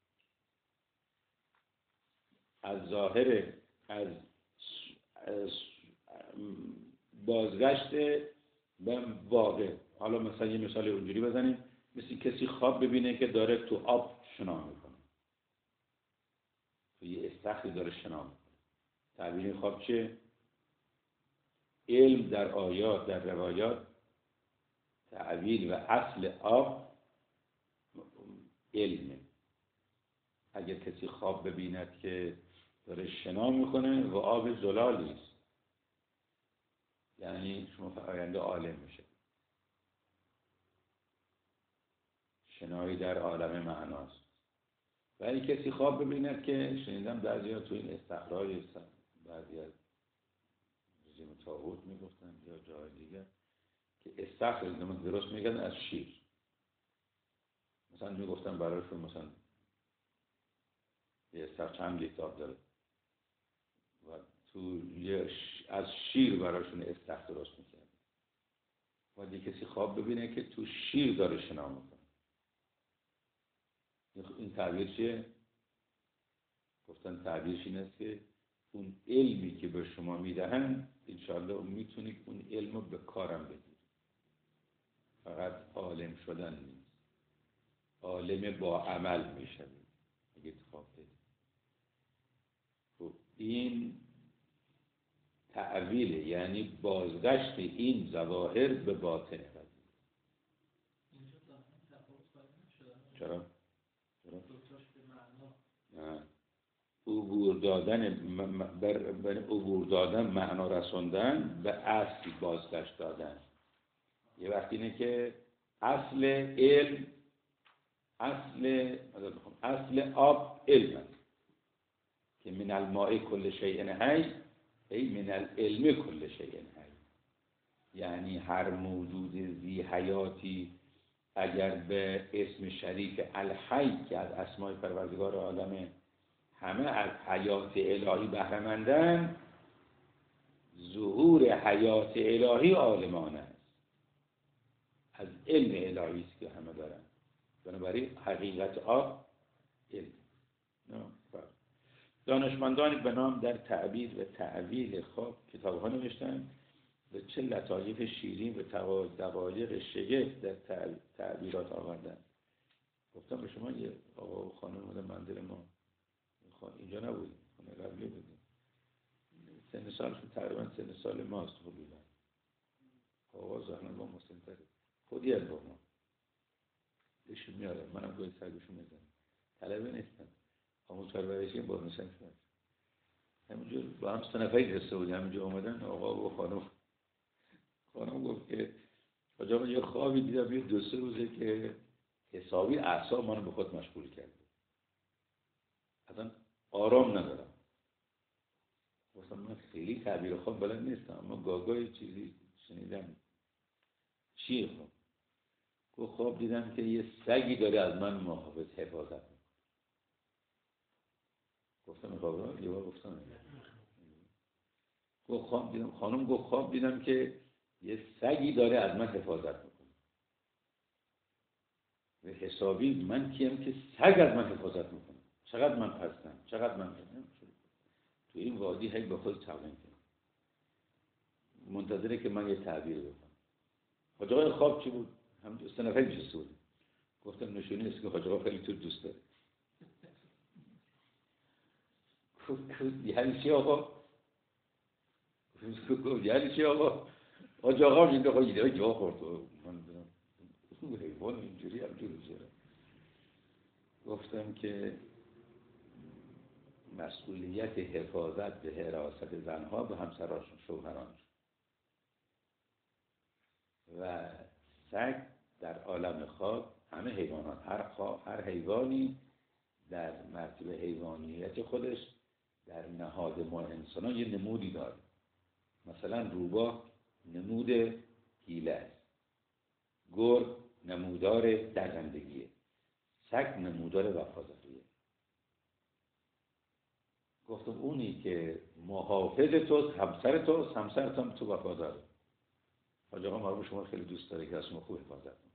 Speaker 1: از ظاهر از بازگشت به واقع. حالا مثلا یه مثال اونجوری بزنیم، مثل کسی خواب ببینه که داره تو آب شنا میکنه، تو یه استخری داره شنا میکنه. تعبیر خواب چه؟ علم در آیات، در روایات، تعبیر و اصل آب علمه. اگر کسی خواب ببیند که داره شنا میکنه و آب زلالی است، یعنی شما آینده عالم میشه. شنایی در عالم معناست. و اگه کسی خواب ببیند که شنیدم بعضی‌ها تو این استخرای بعضی از رژیم طاغوت میگفتن یا جای دیگر که استخر درست میگن از شیر. مثلا میگفتن برایشون مثلا یه استخر چند لیتر آب داره و تو از شیر برایشون استخر درست میکرد. و اگه کسی خواب ببینه که تو شیر داره شنا میکنه، این تعبیر چیه؟ گفتن تعبیرش این است که اون علمی که به شما میدهن انشاءالله میتونید اون علم رو به کارم بدید. فقط عالم شدن نیست، عالم با عمل میشوید اگه خواب بدید. خب این تعویل یعنی بازگشت این ظواهر به باطن قضیه. چرا؟ عبور دادن بر عبور دادن، معنا رساندن، به اصل بازگشت دادن. یه وقتی اینه که اصل علم، اصل اصل آب علم است که من الماء کل شیء حی، ای من العلم کل شیء حی. یعنی هر موجود ذی حیاتی اگر به اسم شریف الحی که از اسمای پروردگار عالم همه از حیات الهی بهره مندن، ظهور حیات الهی عالمانه است، از علم الهی است که همه دارن. بنابراین حقیقت آب علم. دانشمندانی به نام در تعبیر و تعویل خواب کتاب‌ها نوشتن و چه لطایف شیرین و دقایق شگفت در تعبیرات آوردن. گفتم به شما یه آقا و خانم اومدن منزل ما، اینجا نبودیم، خونه قبلی بودیم، سن سالشون تقریبا سن سال ماست. حدودا آقا ظاهرا با مسن‌تره، خودی از ما ایشون میاره، منم گوی سرگوشون میزنم، طلبه نیستم. آموز پرورشی با نشست کرد. همینجور با هم سه نفری رسته بودیم، همینجا آمدن آقا و خانم. خانم گفت که حاج آقا یه خوابی دیدم یه دو سه روزه که حسابی اعصاب منو به خود مشغول کرده، اصلا آرام ندارم. گفتم من خیلی تعبیر خواب بلد نیستم، اما گاگای چیزی شنیدم. چیه خواب؟ گفت خواب دیدم که یه سگی داره از من محافظ حفاظت میکنه. گفتم خواب را یه بار گفتم. گفت خواب دیدم، خانم گفت خواب دیدم که یه سگی داره از من حفاظت میکنه. و حسابی من کیم که سگ از من حفاظت میکنه؟ چقدر من پستم، چقدر من پستم. تو این وادی هی به خود تقویم کنم، منتظره که من یه تعبیر بکنم. حاج آقای خواب چی بود؟ هم سه نفری نشسته بودیم. گفتم نشونی است که حاج آقا خیلی تو دوست داره. گفت یعنی چی آقا؟ گفت یعنی چی آقا؟ حاج آقا میگه آقا ایده جا خورد. من بدم اون حیوان اینجوری هم جوری شده. گفتم که مسئولیت حفاظت به حراست زنها به همسراشون، شوهرانشون. و سگ در عالم خواب، همه حیوانات، هر خواب، هر حیوانی در مرتبه حیوانیت خودش در نهاد ما انسانان یه نمودی داره. مثلا روباه نمود حیله است، گرگ نمودار درندگیه، سگ نمودار وفاداریه. گفتم اونی که محافظ توست، همسر توست، همسرت هم تو وفاداره. حاج آقا ما رو شما خیلی دوست داره که از شما خوب حفاظت میکنه.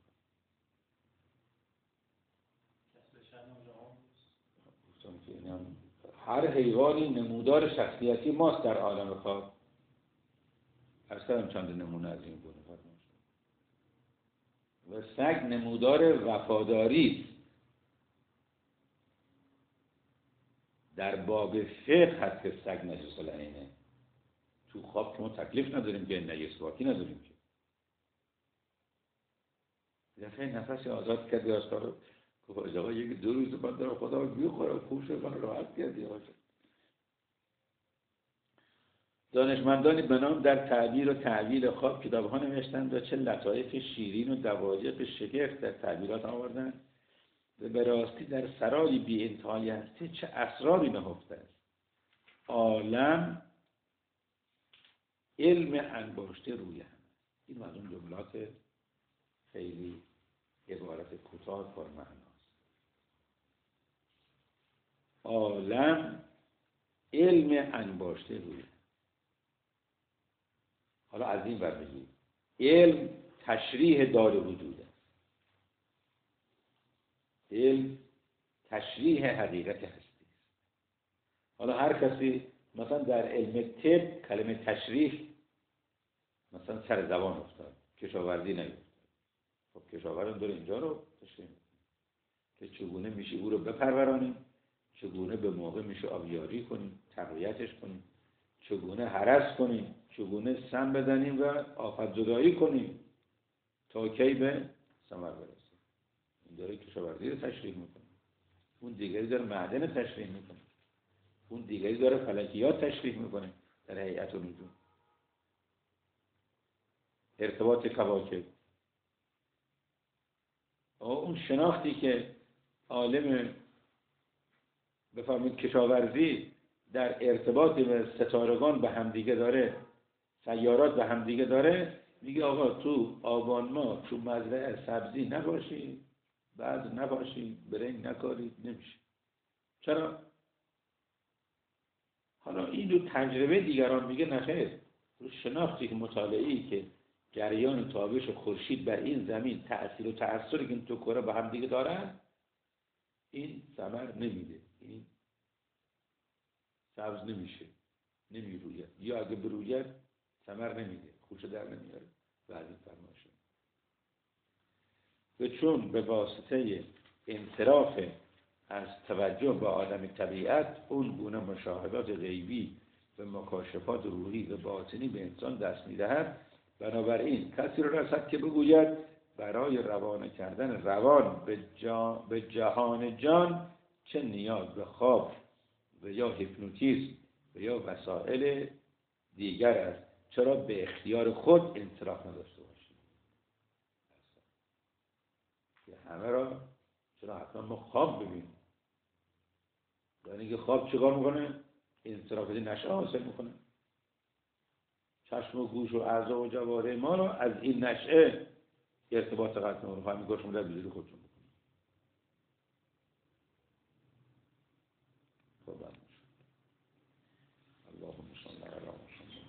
Speaker 1: گفتم که اینم هر حیوانی نمودار شخصیتی ماست در عالم خواب. اصلا چند نمونه از این گونه فرمایش. و سگ نمودار وفاداری است. در باب فقه هست که سگ نجس العینه. تو خواب که ما تکلیف نداریم که نجس واکی نداریم که. دفعه نفسی آزاد کردی از کارو. گفت آقا یکی دو روز بعد دارم خدا میخورم، خوب شد من راحت کردی آقا. دانشمندانی به نام در تعبیر و تعبیر خواب کتاب‌ها نوشتند و چه لطایف شیرین و دواجق شگفت در تعبیرات آوردند و به راستی در سرای بی انتهای هستی چه اسراری نهفته است. عالم علم انباشته روی هم. این از اون جملات خیلی عبارت کوتاه پر معناست. عالم علم انباشته روی هم. حالا از این ور بگیم علم تشریح دار وجود است. علم تشریح حقیقت هستی است. حالا هر کسی مثلا در علم طب کلمه تشریح مثلا سر زبان افتاد، کشاورزی نیفتاد. خب کشاورزی داره اینجا رو تشریح میکنه که چگونه میشه او رو بپرورانیم، چگونه به موقع میشه آبیاری کنیم، تقویتش کنیم، چگونه هرس کنیم، چگونه سم بزنیم و آفت زدایی کنیم تا کی به ثمر برسیم. این داره کشاورزی رو تشریح میکنه، اون دیگری داره معدن تشریح میکنه، اون دیگری داره فلکیات تشریح میکنه در هیئت النجوم، ارتباط کواکب. اون شناختی که عالم بفرمایید کشاورزی در ارتباط به ستارگان به همدیگه داره، سیارات به همدیگه داره، میگه آقا تو آبان ماه تو مزرعه سبزی نباشی، بعد نباشی، برنج نکارید، نمیشه. چرا؟ حالا این دو تجربه دیگران میگه نخیر. شناختی که مطالعه‌ای که جریان تابش خورشید بر این زمین تأثیر و تأثیری که این تو کره با هم دیگه دارن، این ثمر نمیده، این سبز نمیشه، نمیروید، یا اگه بروید ثمر نمیده، خوشه در نمیاره. بعد این فرمایش و چون به واسطه انصراف از توجه به عالم طبیعت اون گونه مشاهدات غیبی و مکاشفات روحی و باطنی به انسان دست میدهد، بنابراین کسی رو رسد که بگوید برای روانه کردن روان به, جا به جهان جان چه نیاز به خواب و یا هیپنوتیزم و یا وسایل دیگر است، چرا به اختیار خود انصراف نداشته باشیم؟ که همه را چرا حتما ما خواب ببینیم؟ یعنی اینکه خواب چیکار میکنه؟ انصراف نشأه حاصل میکنه. چشم و گوش و اعضا و جواره ما را از این نشأه ارتباط قطع میکنه. همین گوشم در بزرگ خودشون بکنه. خب بعد میشه اللهم صل علی محمد.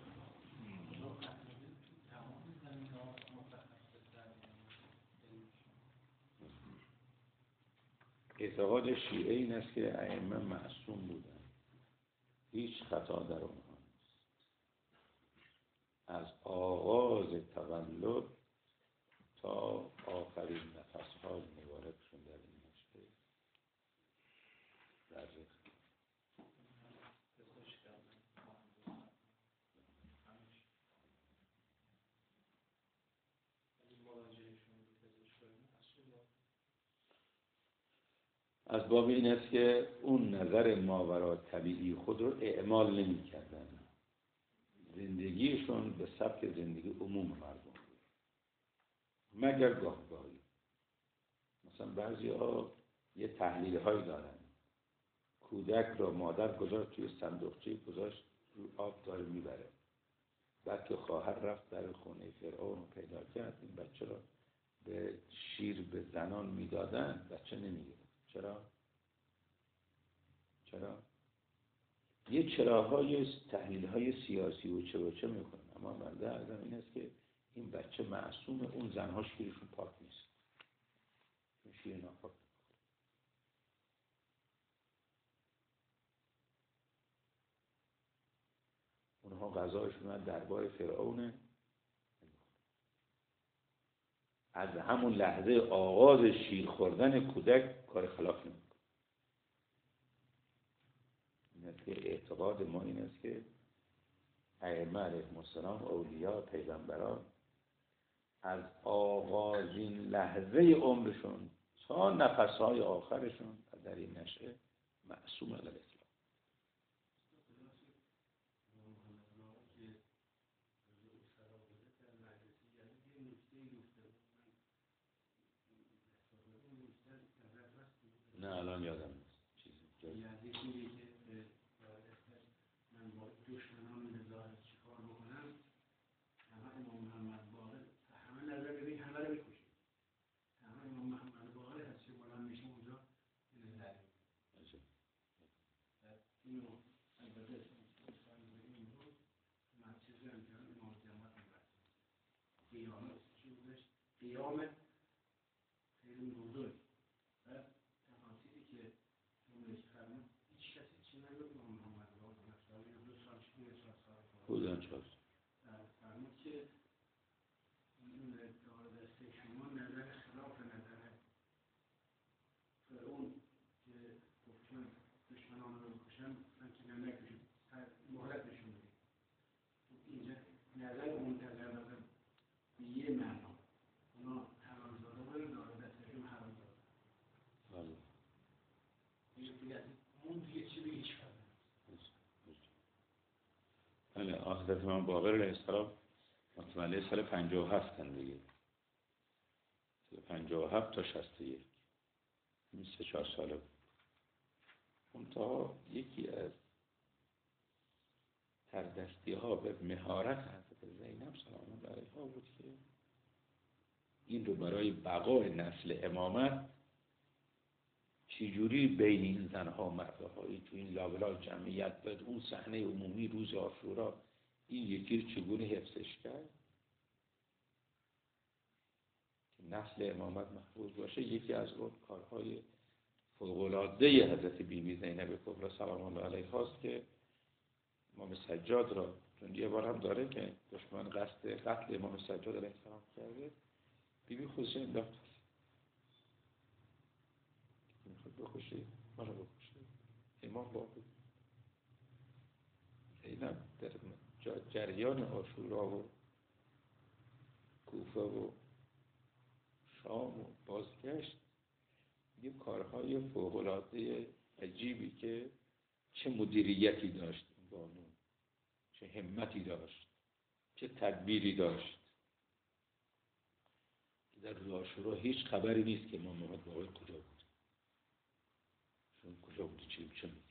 Speaker 1: اعتقاد شیعه این است که ائمه معصوم بودن، هیچ خطا در اونها نیست. از آغاز تولد تا آخرین نفس‌های مبارکشون در این نشأه در رخت. از باب این است که اون نظر ماورا طبیعی خود رو اعمال نمی کردن. زندگیشون به سبک زندگی عموم مردم بود، مگر گاه گاهی. مثلا بعضی ها یه تحلیل هایی دارن، کودک را مادر گذاشت توی صندوقچه، گذاشت رو آب داره میبره، بعد که خواهر رفت در خونه فرعون رو پیدا کرد، این بچه را به شیر به زنان میدادن، بچه نمیگیره. چرا؟ چرا؟ یه چراهای تحلیل های سیاسی و چه و چه میکنن، اما بنده عرضم این است که این بچه معصومه، اون زنها شیرشون پاک نیست، اون شیر ناپاک. اونها غذاشون دربار فرعونه، از همون لحظه آغاز شیر خوردن کودک کار خلاف نمیکنه. این است که اعتقاد ما این است که ائمه علیهم السلام، اولیا، پیغمبران از آغازین لحظه عمرشون تا نفسهای آخرشون در این نشأه معصوم علی الاسلام. نه الان یادم نیست چیزی.
Speaker 2: من با دشمنان نظاره چیکار بکنم؟ همه امام محمد باقر همه نظر ببین همه رو بکشید. همه امام محمد باقر هست که بلند میشه اونجا نظر ببین. اینو البته این رو مرچیزی هم که امام جماعت میبرد. قیامت چی بودش؟ قیامت خیلی بزرگ. و تفاصیلی که جملهش فرمود هیچ کسی چی نگفت امام محمد
Speaker 1: بودن چهار
Speaker 2: فرمود که این دار دسته شما نظر خلاف نظر فرعون که گفتن دشمنان رو بکشن، گفتن که نه نکشید، مهلت نشون بدید. اینجا نظر منتظر دادن به یه معنا، اونا حرامزاده بودن، دار دستشون حرامزاده.
Speaker 1: بله.
Speaker 2: اون دیگه چی به هیچ فرد
Speaker 1: بله. حضرت امام باقر علیه السلام متولد سال پنجاه و هفت دیگه، سال پنجاه و هفت تا شصت و یک، این سه چهار ساله بود. اون تا یکی از تردستی ها به مهارت حضرت زینب سلام الله علیها بود که این رو برای بقای نسل امامت چجوری بین این زنها مردهایی تو این لابلای جمعیت بود، اون صحنه عمومی روز عاشورا، این یکی رو چگونه حفظش کرد که نسل امامت محفوظ باشه. یکی از اون کارهای فوق‌العاده حضرت بی بی زینب کبری سلام الله علیها است که امام سجاد را، چون یه بار هم داره که دشمن قصد قتل امام سجاد علیه السلام کرده، بی بی خودش انداخت میخواد بکشه، ما رو بکشه. امام باقی زینب در جریان عاشورا و کوفه و شام و بازگشت یه کارهای فوق‌العاده عجیبی که چه مدیریتی داشت این بانو، چه همتی داشت، چه تدبیری داشت. در روز عاشورا هیچ خبری نیست که امام محمد باقر کجا بود، چون کجا بود چی چه میگه.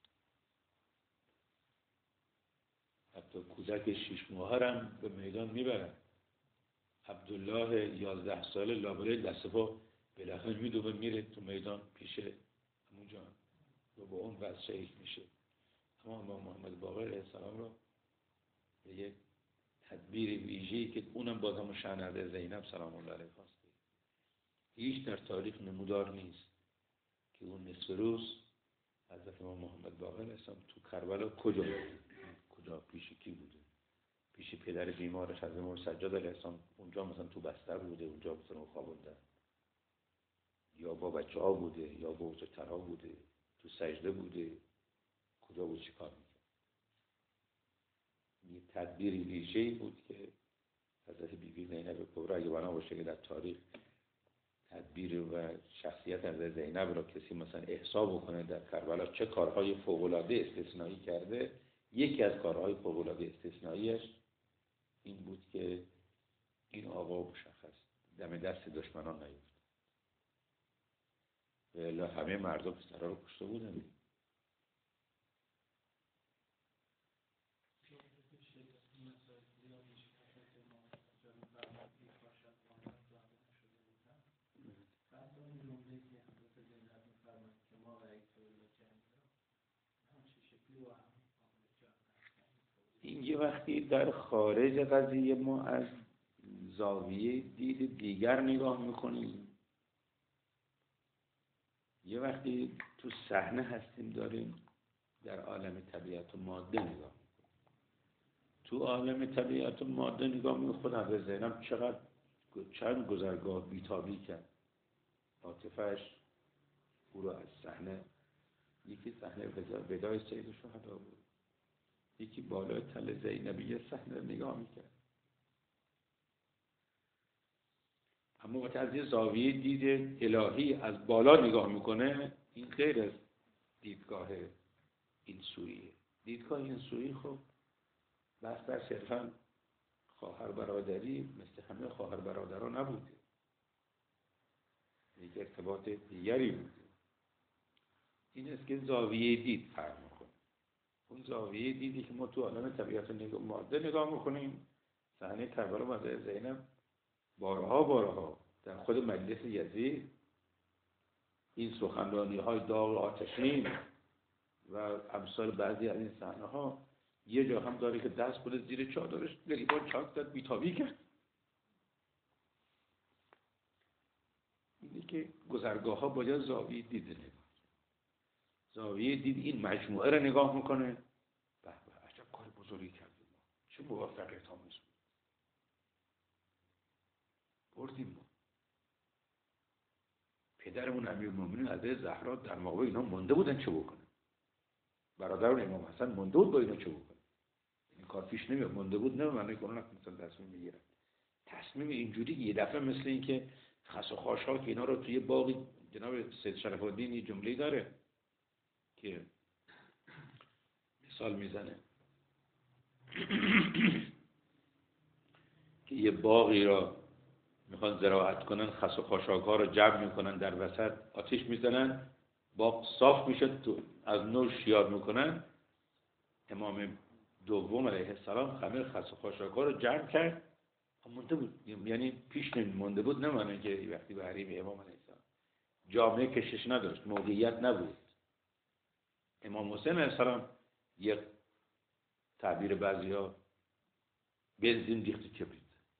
Speaker 1: حتی کودک شش ماهه هم به میدان میبرن. عبدالله یازده ساله لابلای دست پا بالاخره میدوه میره تو میدان پیش همونجا و با اون وضع شهید میشه. اما امام محمد باقر علیه السلام رو به یک تدبیر ویژه‌ای که اونم باز همون شهنرده زینب سلام الله علیها خواسته، هیچ در تاریخ نمودار نیست که اون نصف روز حضرت امام محمد باقر علیه السلام تو کربلا کجا بوده، کجا پیش کی بوده. پیش پدر بیمارش حضرت امام سجاد علیه السلام اونجا مثلا تو بستر بوده، اونجا مثلا خوابونده، یا با بچه ها بوده، یا با بزرگترها بوده، تو سجده بوده، کجا بود چی کار میکنه. یه تدبیری ویژه‌ای بود که حضرت بیبی زینب کبرا اگه بنا باشه که در تاریخ تدبیر و شخصیت حضرت زینب را کسی مثلا احسا بکنه در کربلا چه کارهای فوق‌العاده استثنایی کرده، یکی از کارهای فوق‌العاده استثناییش این بود که این آقا مشخص دم دست دشمنان نیفت و الا همه مردم پسرها رو کشته بودن. این یه وقتی در خارج قضیه ما از زاویه دید دیگر نگاه میکنیم، یه وقتی تو صحنه هستیم داریم در عالم طبیعت و ماده نگاه میکنیم. تو عالم طبیعت و ماده نگاه میکنیم خود حضرت زینب چقدر چند گذرگاه بیتابی کرد، عاطفه‌اش او رو از صحنه، یکی صحنه وداع سید الشهدا بود، یکی بالای تل زینبیه صحنه نگاه میکرد. اما وقتی از یه زاویه دید الهی از بالا نگاه میکنه، این غیر از دیدگاه این سویه. دیدگاه این سویی خب بحث بر صرفا خواهر برادری مثل همه خواهر برادرها نبوده، یک ارتباط دیگری بوده. این است که زاویه دید فرق میکنه. اون زاویه دیدی که ما تو عالم طبیعت نگاه ماده نگاه میکنیم، صحنه کربلا و حضرت زینب بارها بارها در خود مجلس یزید این سخنرانی های داغ آتشین و امثال بعضی از این صحنه ها یه جا هم داره که دست بوده زیر چادرش گریبان چاک داد بیتابی کرد. اینه که گذرگاه ها باید زاویه دید نگاه، زاویه دید این مجموعه رو نگاه میکنه، به به عجب کار بزرگی کردیم ما، چه موفقیت آمیز بود بردیم ما. پدرمون امیرالمومنین حضرت زهرا در مقابل اینا مونده بودن چه بکنن، برادرون امام حسن مونده بود با اینا چه بکنن. این کار پیش نمیاد، مونده بود نه معنی کنه مثلا تصمیم میگیرن. تصمیم اینجوری یه دفعه مثل این که خس و خاش‌ها که اینا رو توی باغی، جناب سید شرف الدین یه جمله‌ای داره که مثال میزنه که یه باغی را میخوان زراعت کنن، خس و خاشاک‌ها رو جمع میکنن، در وسط آتش میزنن، باغ صاف میشه، تو از نو شیار میکنن. امام دوم علیه السلام همه خس و خاشاک‌ها رو جمع کرد، مونده بود، یعنی پیش مونده بود، نمانه که وقتی به حریم امام علیه السلام جامعه کشش نداشت، موقعیت نبود. امام حسین علیه السلام یک تعبیر بعضی‌ها بنزین ریخت کبریت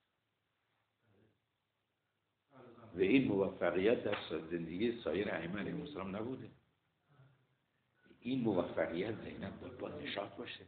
Speaker 1: و این موفقیت در زندگی سایر ائمه علیهم السلام نبوده. این موفقیت زینب بود با نشاط باشه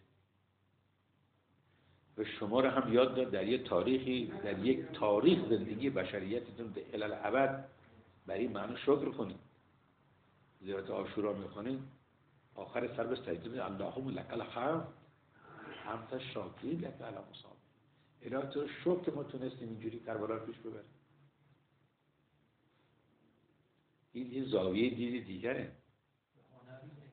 Speaker 1: و شما رو هم یاد داد در یک تاریخی، در یک تاریخ زندگی بشریتتون به الالعبد برای معنی شکر کنید. زیارت عاشورا میخونید آخر سر به سجده میگه اللهم لک الحمد حمد شاکرین لک علی مصاب. الهی تو شکر که ما تونستیم اینجوری کربلا رو پیش ببریم. این یه زاویه دید دیگره.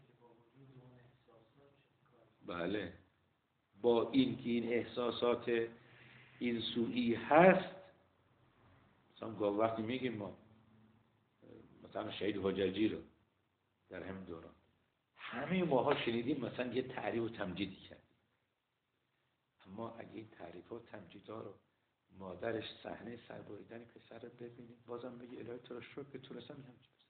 Speaker 1: بله، با این که این احساسات این سوئی هست، مثلا گاه وقتی میگیم ما مثلا شهید حجاجی رو در همین دوران همه ماها شنیدیم مثلا یه تعریف و تمجیدی کرد، اما اگه این تعریف و تمجیدها رو مادرش صحنه سربریدن پسر رو ببینید بازم بگی الهی تو رو شکر که تونستم همچین پسر.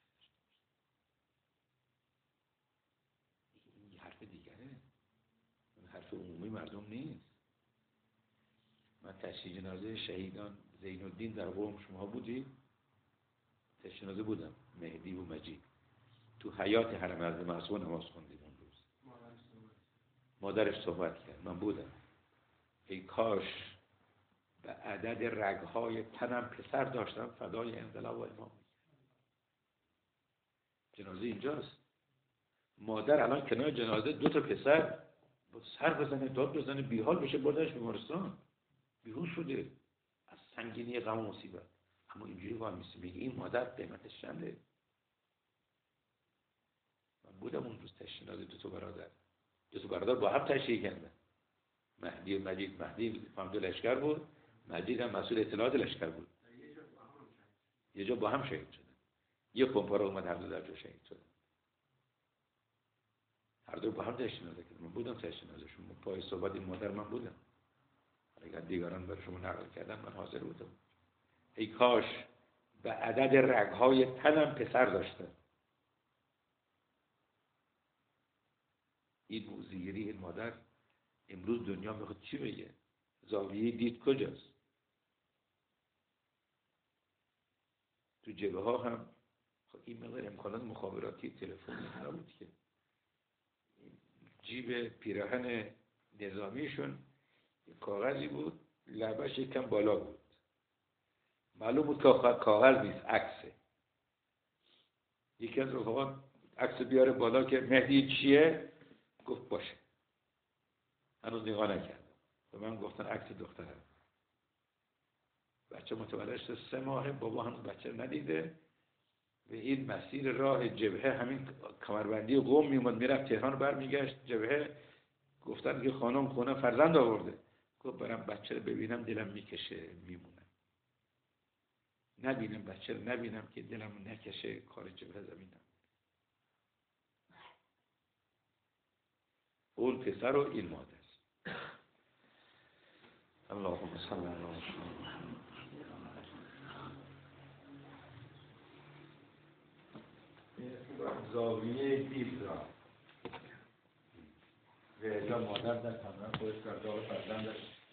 Speaker 1: این یه حرف دیگره، این حرف عمومی مردم نیست. من تشییع جنازه شهیدان زین الدین در قم شما بودی؟ تشییع جنازه بودم، مهدی و مجید تو حیات حرم اعظم معصوم نماز خوندیم اون روز. مادرش صحبت کرد، من بودم. ای کاش به عدد رگهای تنم پسر داشتم فدای انقلاب و امام. جنازه اینجاست، مادر الان کنار جنازه دو تا پسر با سر بزنه داد بزنه بیحال بشه بردنش بیمارستان، بیهوش شده از سنگینی غم و مصیبت، اما اینجوری وای میسی میگه این مادر قیمتش چنده. من بودم اون روز تشییع جنازه دو تا برادر، دو تا برادر با هم تشییع کردن، مهدی و مجید. مهدی فهمد لشکر بود، مجید هم مسئول اطلاعات لشکر بود. یه جا با هم شهید شدن، یه کمپارا اومد هر دو در جا شهید شدن، هر دو با هم تشییع جنازه کردن. من بودم تشییع جنازه‌شون، پای صحبت این مادر من بودم. اگر دیگران برای شما نقل کردن من حاضر بودم. ای کاش به عدد رگهای تنم پسر داشته. این موزیگری این مادر امروز دنیا میخواد چی بگه؟ زاویه دید کجاست؟ تو جبهه ها هم خب این مقدار امکانات مخابراتی تلفنی نبود که. جیب پیراهن نظامیشون کاغذی بود، لبش یکم بالا بود، معلوم بود که کاغذ نیست، عکسه. یکی از رفقا عکس بیاره بالا که مهدی چیه؟ گفت باشه. هنوز نگاه نکرد. به من گفتن عکس دخترم. بچه متولد شده سه ماهه، بابا هنوز بچه ندیده. و این مسیر راه جبهه همین کمربندی قم میومد میرفت تهران برمیگشت جبهه. گفتن که خانم خونه فرزند آورده. گفت برم بچه رو ببینم دلم میکشه میمونم. نبینم بچه رو نبینم که دلم نکشه کار جبهه زمینم. اون پسر و این مادر. اللهم صل علی محمد. زاویه دید را و اجا مادر در تمرین خودش در داغ فرزندش